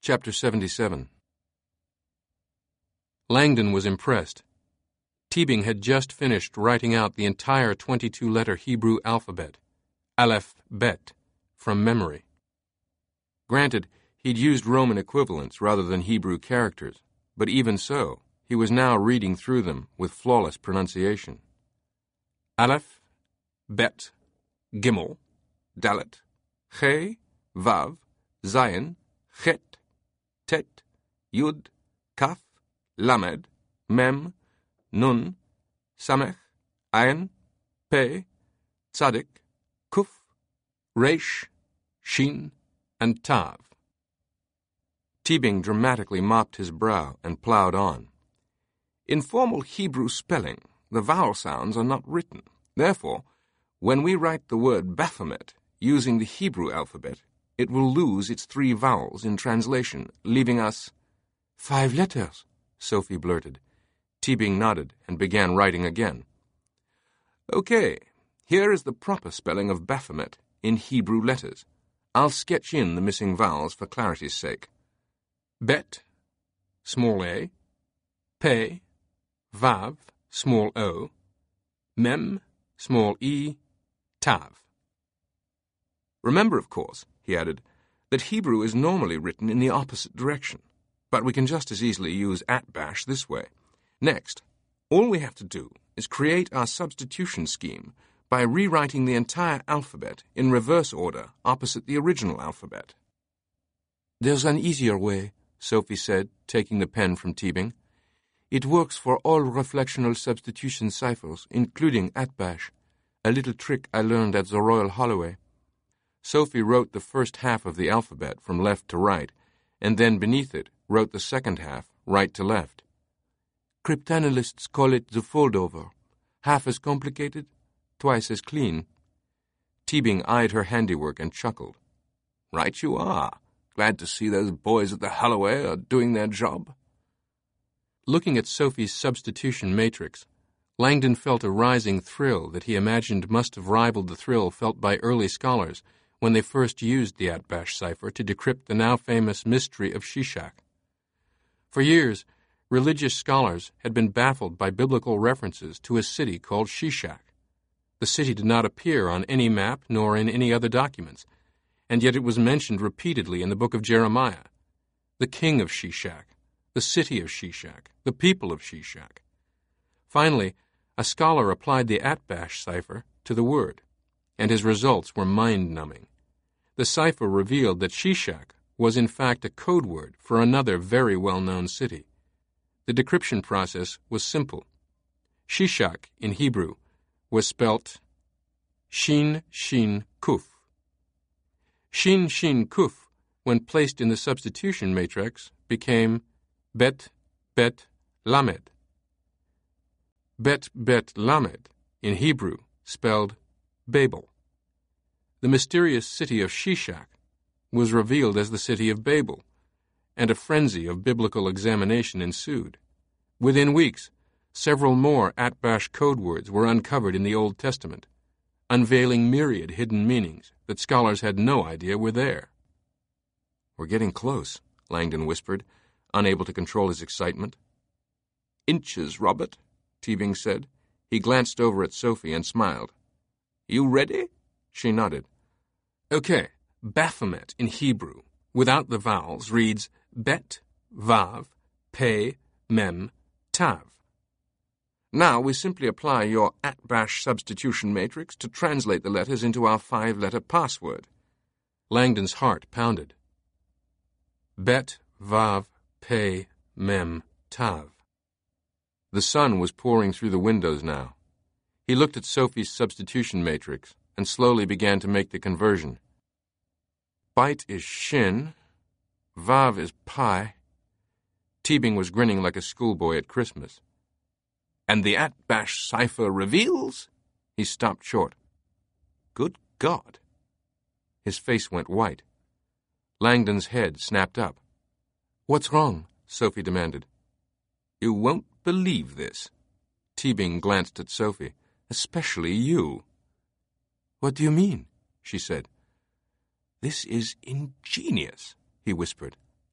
Chapter 77. Langdon was impressed. Teabing had just finished writing out the entire 22-letter Hebrew alphabet, Aleph Bet, from memory. Granted, he'd used Roman equivalents rather than Hebrew characters, but even so, he was now reading through them with flawless pronunciation. Aleph, Bet, Gimel, Dalet, He, Vav, Zayin, Chet, Tet, Yud, Kaf, Lamed, Mem, Nun, Samech, Ayin, Pe, Tzadik, Kuf, Resh, Shin, and Tav. Teabing dramatically mopped his brow and plowed on. In formal Hebrew spelling, the vowel sounds are not written. Therefore, when we write the word Baphomet using the Hebrew alphabet, it will lose its 3 vowels in translation, leaving us 5 letters, Sophie blurted. Teabing nodded and began writing again. Okay, here is the proper spelling of Baphomet in Hebrew letters. I'll sketch in the missing vowels for clarity's sake. Bet, small a, Pe, Vav, small o, Mem, small e, Tav. Remember, of course, he added, that Hebrew is normally written in the opposite direction, but we can just as easily use @bash this way. Next, all we have to do is create our substitution scheme by rewriting the entire alphabet in reverse order opposite the original alphabet. There's an easier way, Sophie said, taking the pen from Teabing. It works for all reflectional substitution ciphers, including @bash, a little trick I learned at the Royal Holloway. Sophie wrote the first half of the alphabet from left to right, and then beneath it wrote the second half, right to left. Cryptanalysts call it the fold-over. Half as complicated, twice as clean. Teabing eyed her handiwork and chuckled. Right you are. Glad to see those boys at the Holloway are doing their job. Looking at Sophie's substitution matrix, Langdon felt a rising thrill that he imagined must have rivaled the thrill felt by early scholars when they first used the @bash cipher to decrypt the now famous mystery of Shishak. For years, religious scholars had been baffled by biblical references to a city called Shishak. The city did not appear on any map nor in any other documents, and yet it was mentioned repeatedly in the book of Jeremiah. The king of Shishak, the city of Shishak, the people of Shishak. Finally, a scholar applied the @bash cipher to the word, and his results were mind-numbing. The cipher revealed that Shishak was in fact a code word for another very well-known city. The decryption process was simple. Shishak, in Hebrew, was spelt Shin Shin Kuf. Shin Shin Kuf, when placed in the substitution matrix, became Bet Bet Lamed. Bet Bet Lamed, in Hebrew, spelled Babel. The mysterious city of Shishak was revealed as the city of Babel, and a frenzy of biblical examination ensued. Within weeks, several more @bash code words were uncovered in the Old Testament, unveiling myriad hidden meanings that scholars had no idea were there. We're getting close, Langdon whispered, unable to control his excitement. Inches, Robert, Teabing said. He glanced over at Sophie and smiled. You ready? She nodded. Okay, Baphomet in Hebrew, without the vowels, reads Bet, Vav, Pe, Mem, Tav. Now we simply apply your @bash substitution matrix to translate the letters into our 5-letter password. Langdon's heart pounded. Bet, Vav, Pe, Mem, Tav. The sun was pouring through the windows now. He looked at Sophie's substitution matrix and slowly began to make the conversion. Bite is shin, Vav is pi. Teabing was grinning like a schoolboy at Christmas. And the @bash cipher reveals? He stopped short. Good God. His face went white. Langdon's head snapped up. What's wrong? Sophie demanded. You won't believe this. Teabing glanced at Sophie. Especially you. What do you mean? She said. This is ingenious, he whispered.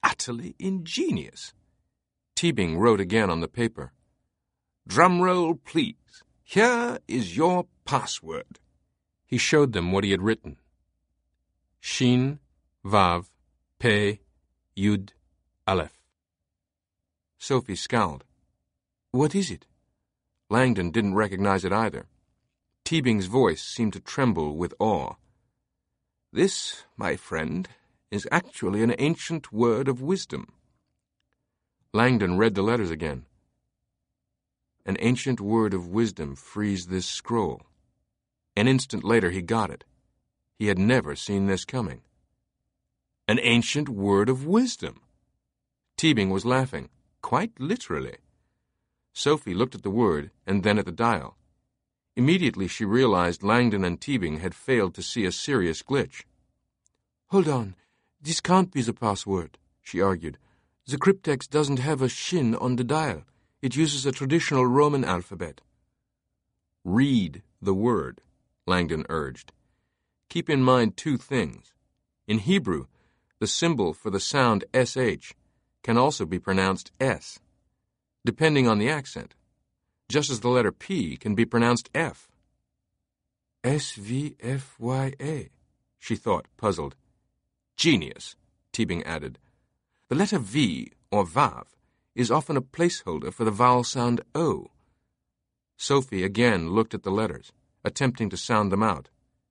Utterly ingenious. Teabing wrote again on the paper. Drum roll, please. Here is your password. He showed them what he had written. Shin, Vav, Pe, Yud, Aleph. Sophie scowled. What is it? Langdon didn't recognize it either. Teabing's voice seemed to tremble with awe. This, my friend, is actually an ancient word of wisdom. Langdon read the letters again. An ancient word of wisdom frees this scroll. An instant later he got it. He had never seen this coming. An ancient word of wisdom. Teabing was laughing, quite literally. Sophie looked at the word and then at the dial. Immediately she realized Langdon and Teabing had failed to see a serious glitch. Hold on, this can't be the password, she argued. The cryptex doesn't have a shin on the dial. It uses a traditional Roman alphabet. Read the word, Langdon urged. Keep in mind two things. In Hebrew, the symbol for the sound sh can also be pronounced s, depending on the accent, just as the letter P can be pronounced F. S-V-F-Y-A, she thought, puzzled. Genius, Teabing added. The letter V, or Vav, is often a placeholder for the vowel sound O. Sophie again looked at the letters, attempting to sound them out.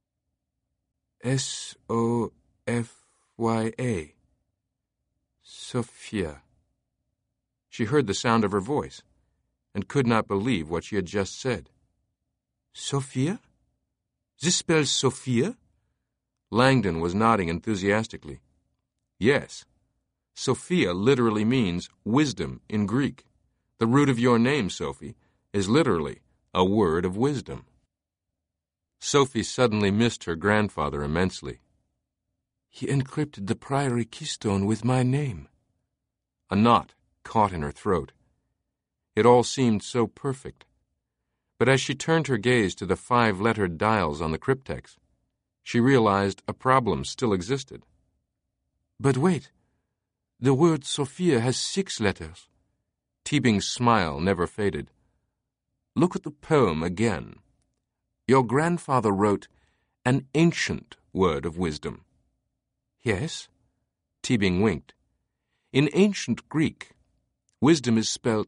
S-O-F-Y-A. Sophia. She heard the sound of her voice and could not believe what she had just said. Sophia? This spells Sophia? Langdon was nodding enthusiastically. Yes. Sophia literally means wisdom in Greek. The root of your name, Sophie, is literally a word of wisdom. Sophie suddenly missed her grandfather immensely. He encrypted the priory keystone with my name. A knot caught in her throat. It all seemed so perfect. But as she turned her gaze to the 5-lettered dials on the cryptex, she realized a problem still existed. But wait, the word Sophia has 6 letters. Teabing's smile never faded. Look at the poem again. Your grandfather wrote an ancient word of wisdom. Yes? Teabing winked. In ancient Greek, wisdom is spelled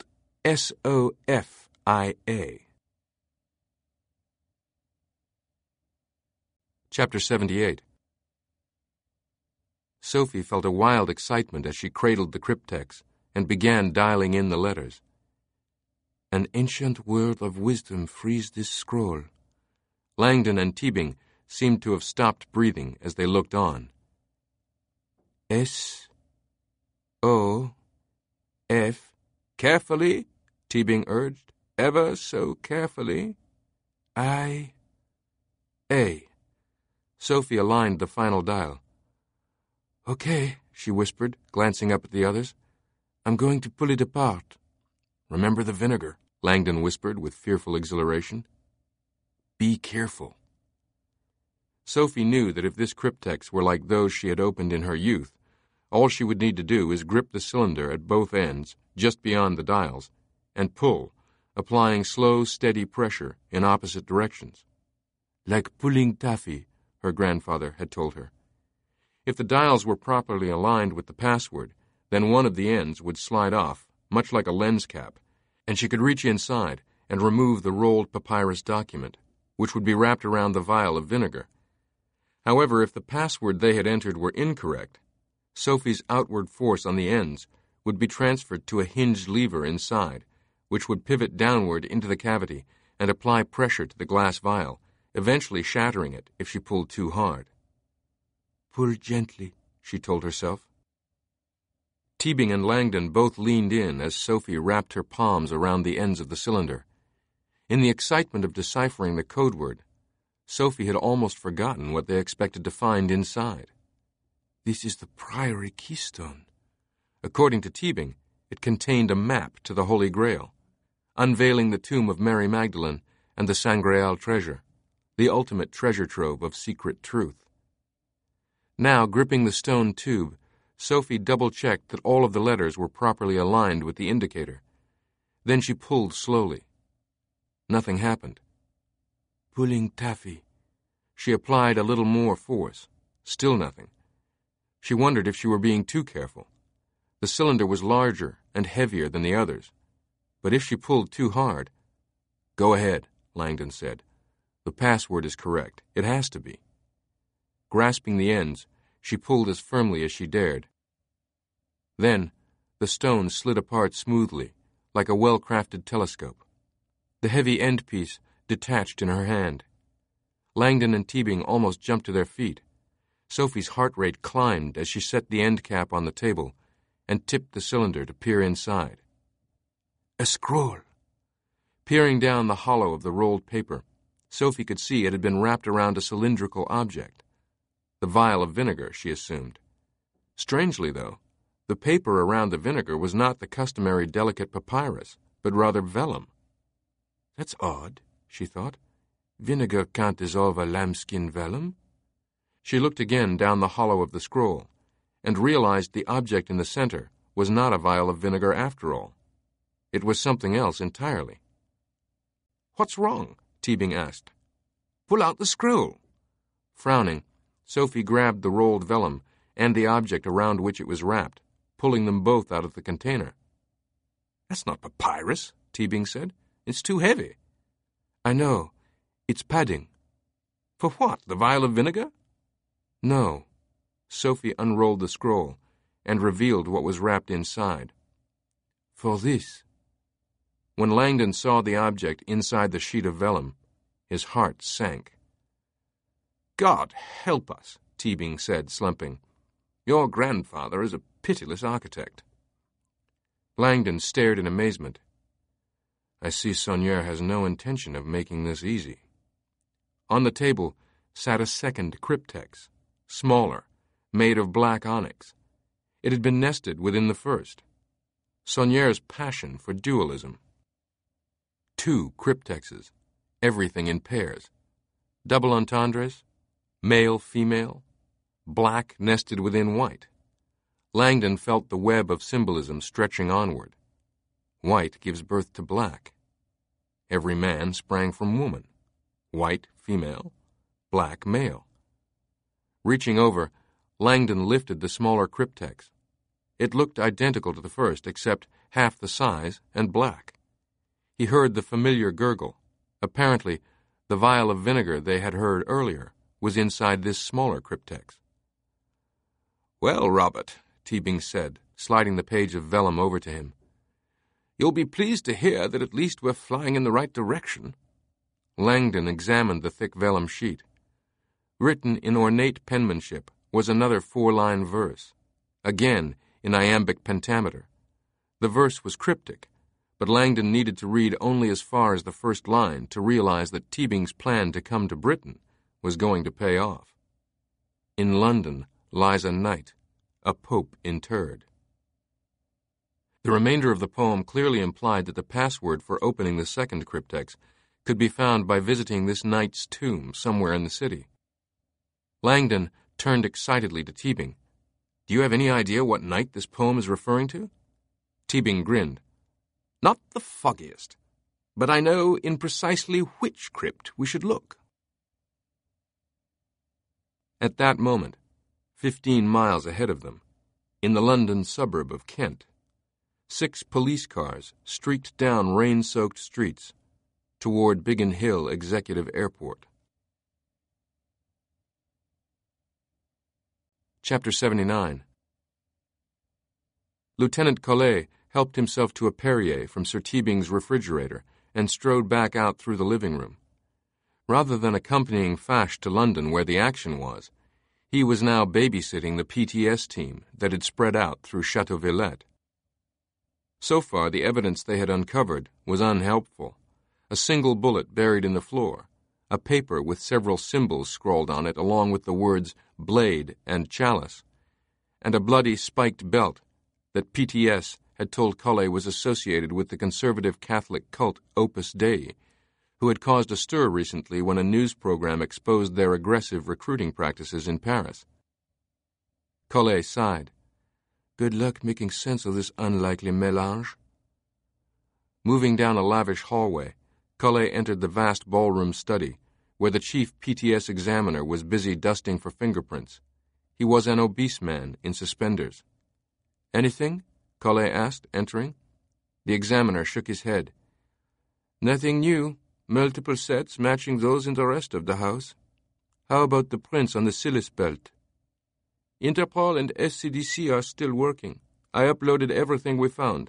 S-O-F-I-A. Chapter 78. Sophie felt a wild excitement as she cradled the cryptex and began dialing in the letters. An ancient word of wisdom frees this scroll. Langdon and Teabing seemed to have stopped breathing as they looked on. S-O-F. Carefully, Teabing urged. Ever so carefully. I-A. Sophie aligned the final dial. Okay, she whispered, glancing up at the others. I'm going to pull it apart. Remember the vinegar, Langdon whispered with fearful exhilaration. Be careful. Sophie knew that if this cryptex were like those she had opened in her youth, all she would need to do is grip the cylinder at both ends, just beyond the dials, and pull, applying slow, steady pressure in opposite directions. Like pulling taffy, her grandfather had told her. If the dials were properly aligned with the password, then one of the ends would slide off, much like a lens cap, and she could reach inside and remove the rolled papyrus document, which would be wrapped around the vial of vinegar. However, if the password they had entered were incorrect, Sophie's outward force on the ends would be transferred to a hinged lever inside, which would pivot downward into the cavity and apply pressure to the glass vial, eventually shattering it if she pulled too hard. Pull gently, she told herself. Teabing and Langdon both leaned in as Sophie wrapped her palms around the ends of the cylinder. In the excitement of deciphering the code word, Sophie had almost forgotten what they expected to find inside. This is the priory keystone. According to Teabing, it contained a map to the Holy Grail, unveiling the tomb of Mary Magdalene and the Sangreal treasure, the ultimate treasure trove of secret truth. Now, gripping the stone tube, Sophie double-checked that all of the letters were properly aligned with the indicator. Then she pulled slowly. Nothing happened. Pulling taffy. She applied a little more force. Still nothing. She wondered if she were being too careful. The cylinder was larger and heavier than the others. But if she pulled too hard... Go ahead, Langdon said. The password is correct. It has to be. Grasping the ends, she pulled as firmly as she dared. Then, the stone slid apart smoothly, like a well-crafted telescope. The heavy end piece detached in her hand. Langdon and Teabing almost jumped to their feet. Sophie's heart rate climbed as she set the end cap on the table and tipped the cylinder to peer inside. A scroll. Peering down the hollow of the rolled paper, Sophie could see it had been wrapped around a cylindrical object. The vial of vinegar, she assumed. Strangely, though, the paper around the vinegar was not the customary delicate papyrus, but rather vellum. That's odd, she thought. Vinegar can't dissolve a lambskin vellum. She looked again down the hollow of the scroll and realized the object in the center was not a vial of vinegar after all. It was something else entirely. What's wrong? Teabing asked. Pull out the scroll. Frowning, Sophie grabbed the rolled vellum and the object around which it was wrapped, pulling them both out of the container. That's not papyrus, Teabing said. It's too heavy. I know. It's padding. For what? The vial of vinegar? No. Sophie unrolled the scroll and revealed what was wrapped inside. For this. When Langdon saw the object inside the sheet of vellum, his heart sank. God help us, Teabing said, slumping. Your grandfather is a pitiless architect. Langdon stared in amazement. I see Saunière has no intention of making this easy. On the table sat a second cryptex, smaller, made of black onyx. It had been nested within the first. Saunière's passion for dualism. 2 cryptexes, everything in pairs. Double entendres, male, female, black nested within white. Langdon felt the web of symbolism stretching onward. White gives birth to black. Every man sprang from woman. White, female, black, male. Reaching over, Langdon lifted the smaller cryptex. It looked identical to the first, except half the size and black. He heard the familiar gurgle. Apparently, the vial of vinegar they had heard earlier was inside this smaller cryptex. Well, Robert, Teabing said, sliding the page of vellum over to him. You'll be pleased to hear that at least we're flying in the right direction. Langdon examined the thick vellum sheet. Written in ornate penmanship was another 4-line verse, again in iambic pentameter. The verse was cryptic, but Langdon needed to read only as far as the first line to realize that Teabing's plan to come to Britain was going to pay off. In London lies a knight, a pope interred. The remainder of the poem clearly implied that the password for opening the second cryptex could be found by visiting this knight's tomb somewhere in the city. Langdon turned excitedly to Teabing. Do you have any idea what knight this poem is referring to? Teabing grinned. Not the foggiest, but I know in precisely which crypt we should look. At that moment, 15 miles ahead of them, in the London suburb of Kent, 6 police cars streaked down rain-soaked streets toward Biggin Hill Executive Airport. Chapter 79. Lieutenant Collet helped himself to a Perrier from Sir Teabing's refrigerator and strode back out through the living room. Rather than accompanying Fache to London where the action was, he was now babysitting the PTS team that had spread out through Chateau Villette. So far, the evidence they had uncovered was unhelpful. A single bullet buried in the floor, a paper with several symbols scrawled on it along with the words blade and chalice, and a bloody spiked belt that PTS had told Collet was associated with the conservative Catholic cult Opus Dei, who had caused a stir recently when a news program exposed their aggressive recruiting practices in Paris. Collet sighed. Good luck making sense of this unlikely mélange. Moving down a lavish hallway, Collet entered the vast ballroom study, where the chief PTS examiner was busy dusting for fingerprints. He was an obese man in suspenders. "Anything?" Collet asked, entering. The examiner shook his head. "Nothing new. Multiple sets matching those in the rest of the house. How about the prints on the Silis belt?" "Interpol and SCDC are still working. I uploaded everything we found."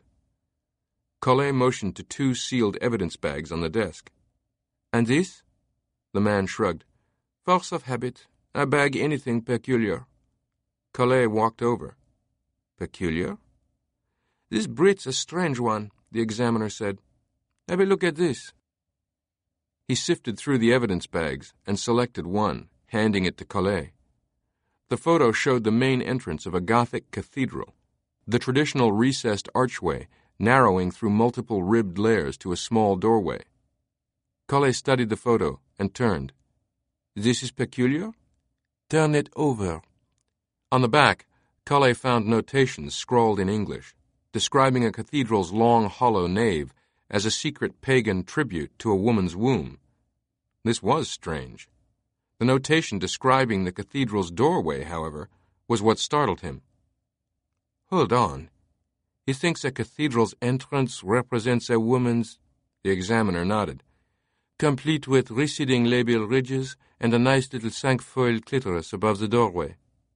Collet motioned to 2 sealed evidence bags on the desk. "And this?" The man shrugged. "Force of habit. I bag anything peculiar." Collet walked over. "Peculiar?" "This Brit's a strange one," the examiner said. "Have a look at this." He sifted through the evidence bags and selected one, handing it to Collet. The photo showed the main entrance of a Gothic cathedral, the traditional recessed archway narrowing through multiple ribbed layers to a small doorway. Collet studied the photo and turned. "This is peculiar?" "Turn it over." On the back, Collet found notations scrawled in English, describing a cathedral's long, hollow nave as a secret pagan tribute to a woman's womb. This was strange. The notation describing the cathedral's doorway, however, was what startled him. "Hold on. He thinks a cathedral's entrance represents a woman's—" The examiner nodded. "Complete with receding labial ridges and a nice little cinquefoil clitoris above the doorway."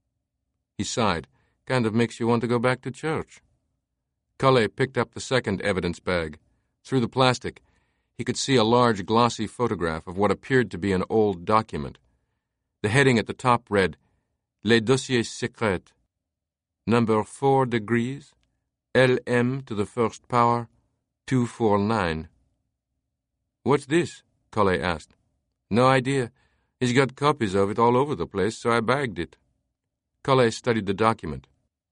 He sighed. "Kind of makes you want to go back to church." Collet picked up the second evidence bag. Through the plastic, he could see a large glossy photograph of what appeared to be an old document. The heading at the top read, "Les dossiers secrets. Number 4 degrees, LM to the first power, 249. "What's this?" Collet asked. "No idea. He's got copies of it all over the place, so I bagged it." Collet studied the document.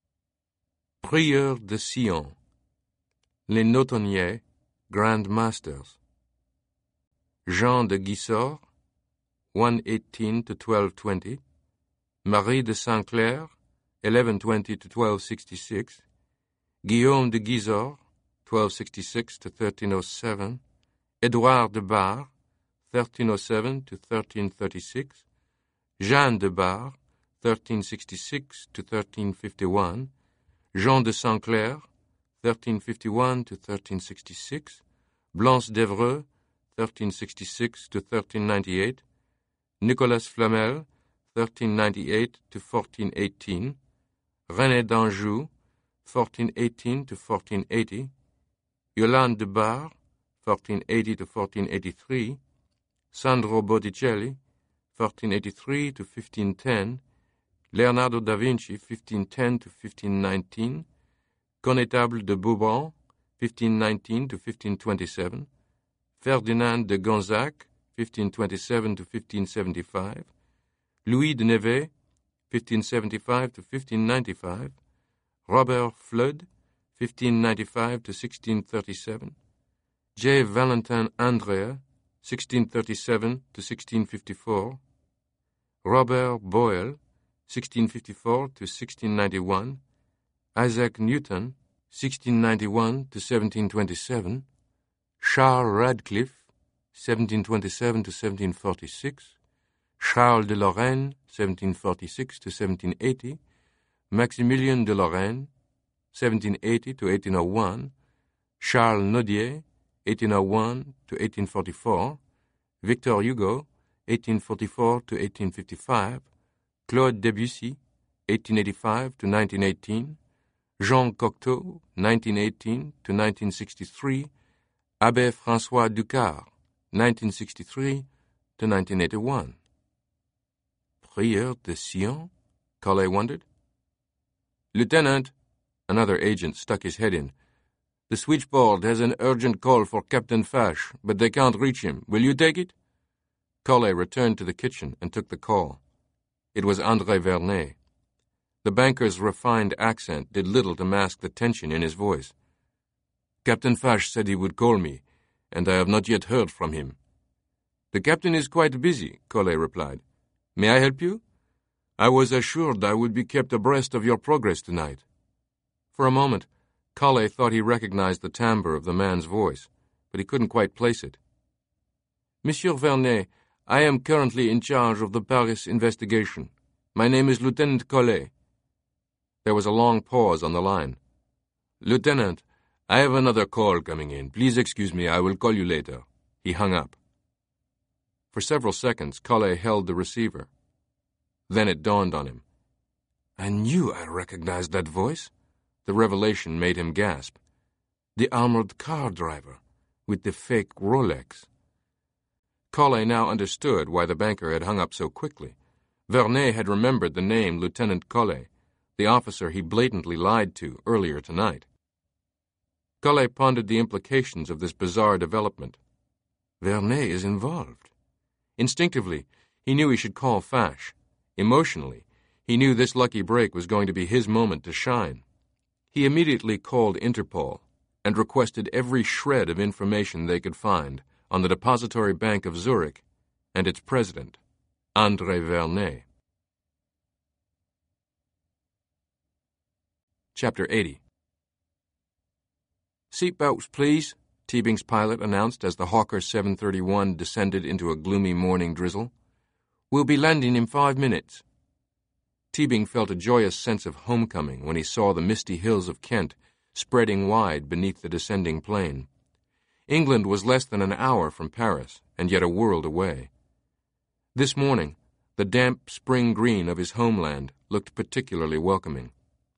Prieur de Sion. Les Notonniers, Grand Masters. Jean de Guissort, 118 to 1220. Marie de Saint-Clair, 1120 to 1266. Guillaume de Guizot, 1266 to 1307. Édouard de Bar, 1307 to 1336. Jeanne de Bar, 1366 to 1351. Jean de Saint-Clair, 1351 to 1366. Blanche d'Evreux, 1366 to 1398. Nicolas Flamel, 1398 to 1418. René d'Anjou, 1418 to 1480. Yolande de Bar, 1480 to 1483. Sandro Botticelli, 1483 to 1510. Leonardo da Vinci, 1510 to 1519. Connétable de Bourbon, 1519 to 1527. Ferdinand de Gonzac, 1527 to 1575. Louis de Neve, 1575 to 1595. Robert Fludd, 1595 to 1637. J. Valentin Andrea, 1637 to 1654. Robert Boyle, 1654 to 1691. Isaac Newton, 1691 to 1727. Charles Radcliffe, 1727 to 1746. Charles de Lorraine, 1746 to 1780. Maximilien de Lorraine, 1780 to 1801. Charles Nodier, 1801 to 1844. Victor Hugo, 1844 to 1855. Claude Debussy, 1885 to 1918. Jean Cocteau, 1918 to 1963. Abbé François Ducart, 1963 to 1981. Prieur de Sion? Collet wondered. "Lieutenant," another agent stuck his head in. "The switchboard has an urgent call for Captain Fache, but they can't reach him. Will you take it?" Collet returned to the kitchen and took the call. It was André Vernet. The banker's refined accent did little to mask the tension in his voice. "Captain Fache said he would call me, and I have not yet heard from him." "The captain is quite busy," Collet replied. "May I help you? I was assured I would be kept abreast of your progress tonight." For a moment, Collet thought he recognized the timbre of the man's voice, but he couldn't quite place it. Monsieur Vernet, I am currently in charge of the Paris investigation. My name is Lieutenant Collet. There was a long pause on the line. Lieutenant, I have another call coming in. Please excuse me, I will call you later. He hung up. For several seconds, Collet held the receiver. Then it dawned on him. I knew I recognized that voice. The revelation made him gasp. The armored car driver, with the fake Rolex. Collet now understood why the banker had hung up so quickly. Vernet had remembered the name Lieutenant Collet, the officer he blatantly lied to earlier tonight. Collet pondered the implications of this bizarre development. Vernet is involved. Instinctively, he knew he should call Fache. Emotionally, he knew this lucky break was going to be his moment to shine. He immediately called Interpol and requested every shred of information they could find on the Depository Bank of Zurich and its president, André Vernet. Chapter 80. Seatbelts, please, Teabing's pilot announced as the Hawker 731 descended into a gloomy morning drizzle. We'll be landing in 5 minutes. Teabing felt a joyous sense of homecoming when he saw the misty hills of Kent spreading wide beneath the descending plane. England was less than an hour from Paris, and yet a world away. This morning, the damp spring green of his homeland looked particularly welcoming.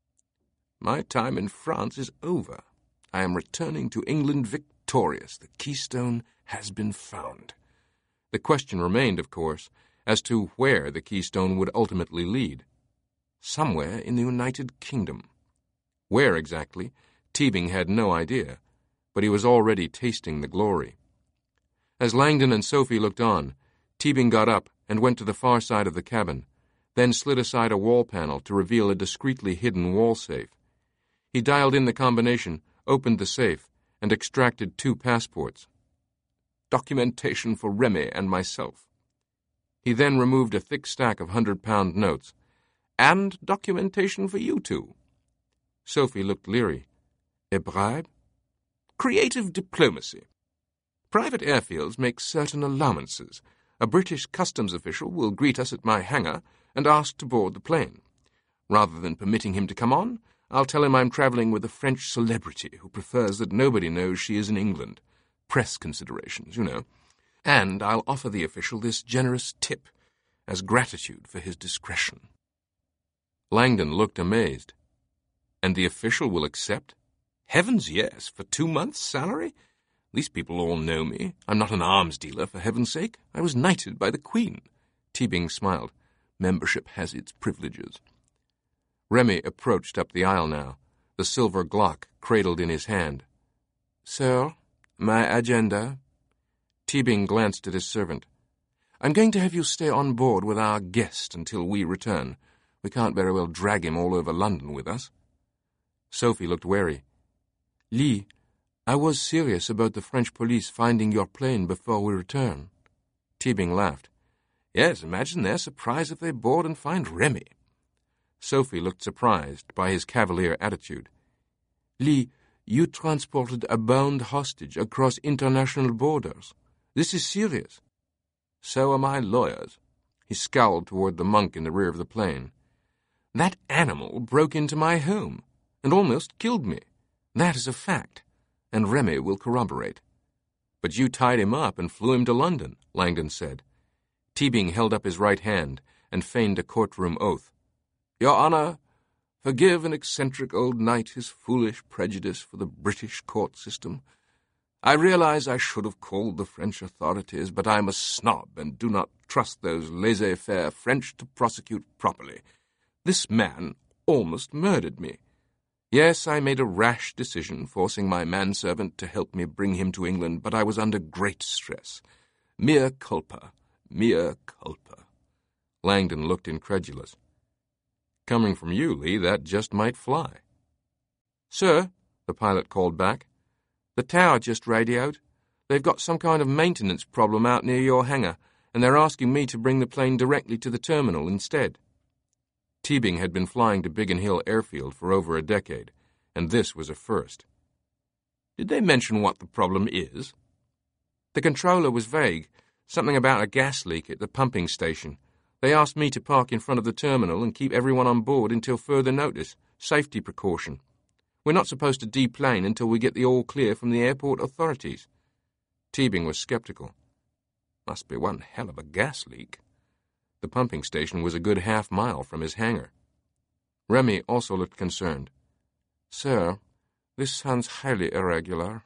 My time in France is over. I am returning to England victorious. The Keystone has been found. The question remained, of course, as to where the Keystone would ultimately lead. Somewhere in the United Kingdom. Where exactly, Teabing had no idea, but he was already tasting the glory. As Langdon and Sophie looked on, Teabing got up and went to the far side of the cabin, then slid aside a wall panel to reveal a discreetly hidden wall safe. He dialed in the combination, opened the safe, and extracted 2 passports. Documentation for Remy and myself. He then removed a thick stack of 100-pound notes. And documentation for you two. Sophie looked leery. A bribe? Creative diplomacy. Private airfields make certain allowances. A British customs official will greet us at my hangar and ask to board the plane. Rather than permitting him to come on, I'll tell him I'm traveling with a French celebrity who prefers that nobody knows she is in England. Press considerations, you know. And I'll offer the official this generous tip as gratitude for his discretion. Langdon looked amazed. And the official will accept? Heavens, yes, for 2 months' salary? These people all know me. I'm not an arms dealer, for heaven's sake. I was knighted by the Queen. Teabing smiled. Membership has its privileges. Remy approached up the aisle now, the silver Glock cradled in his hand. Sir, my agenda. Teabing glanced at his servant. I'm going to have you stay on board with our guest until we return. We can't very well drag him all over London with us. Sophie looked wary. Lee, I was serious about the French police finding your plane before we return. Teabing laughed. Yes, imagine their surprise if they board and find Remy. Sophie looked surprised by his cavalier attitude. Lee, you transported a bound hostage across international borders. This is serious. So are my lawyers. He scowled toward the monk in the rear of the plane. That animal broke into my home and almost killed me. That is a fact, and Remy will corroborate. But you tied him up and flew him to London, Langdon said. Teabing held up his right hand and feigned a courtroom oath. Your Honor, forgive an eccentric old knight his foolish prejudice for the British court system. I realize I should have called the French authorities, but I'm a snob and do not trust those laissez-faire French to prosecute properly. This man almost murdered me. Yes, I made a rash decision, forcing my manservant to help me bring him to England, but I was under great stress. Mea culpa, mea culpa. Langdon looked incredulous. Coming from you, Lee, that just might fly. Sir, the pilot called back, the tower just radioed. They've got some kind of maintenance problem out near your hangar, and they're asking me to bring the plane directly to the terminal instead. Teabing had been flying to Biggin Hill Airfield for over a decade, and this was a first. "Did they mention what the problem is?" "The controller was vague. Something about a gas leak at the pumping station. They asked me to park in front of the terminal and keep everyone on board until further notice. Safety precaution. We're not supposed to deplane until we get the all clear from the airport authorities." Teabing was skeptical. Must be one hell of a gas leak. The pumping station was a good half-mile from his hangar. Remy also looked concerned. "Sir, this sounds highly irregular."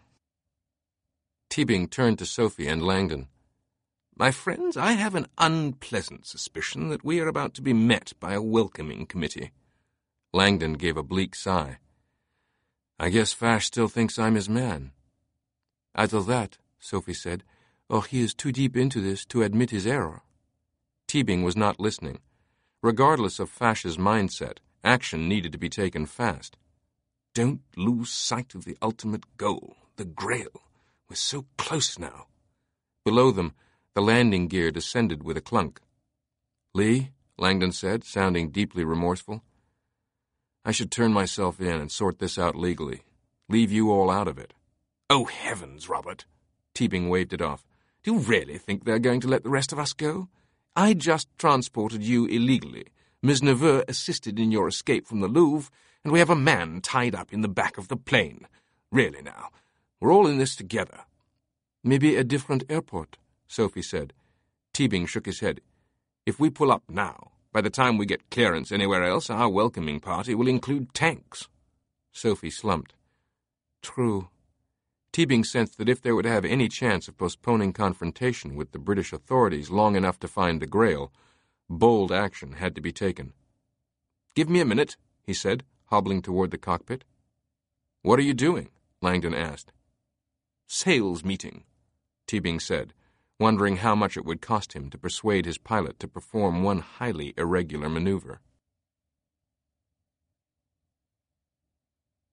Teabing turned to Sophie and Langdon. "My friends, I have an unpleasant suspicion that we are about to be met by a welcoming committee." Langdon gave a bleak sigh. "I guess Fash still thinks I'm his man." "Either that," Sophie said, "or he is too deep into this to admit his error." Teabing was not listening. Regardless of Fash's mindset, action needed to be taken fast. "Don't lose sight of the ultimate goal, the Grail. We're so close now." Below them, the landing gear descended with a clunk. "Lee," Langdon said, sounding deeply remorseful, "I should turn myself in and sort this out legally. Leave you all out of it." "Oh, heavens, Robert." Teabing waved it off. "Do you really think they're going to let the rest of us go? I just transported you illegally. Ms. Neveu assisted in your escape from the Louvre, and we have a man tied up in the back of the plane. Really now, we're all in this together." "Maybe a different airport," Sophie said. Teabing shook his head. "If we pull up now, by the time we get clearance anywhere else, our welcoming party will include tanks." Sophie slumped. "True." Teabing sensed that if they would have any chance of postponing confrontation with the British authorities long enough to find the Grail, bold action had to be taken. "Give me a minute," he said, hobbling toward the cockpit. "What are you doing?" Langdon asked. "Sales meeting," Teabing said, wondering how much it would cost him to persuade his pilot to perform one highly irregular maneuver.